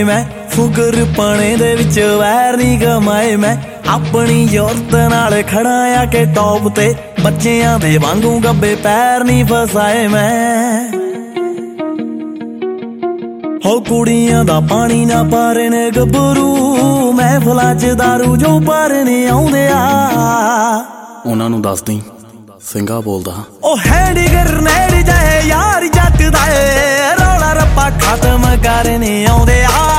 मैं फुगर पाने दे विच वैर नहीं कमाए मैं अपनी औरत नाल खड़ा आके टॉप ते बच्चियां दे वांगू गब्बे पैर नहीं फसाए मैं हो कुड़ियां दा पानी ना पारे ने गब्बरू महफिलां च दारू जो पारने आउंदे आ उन्हां नूं दस दी ਸਿੰਘਾ बोलदा ओ हैंड ग्रेनेड जाए यार जट दा रौला रप्पा खत्म करने आउंदे आ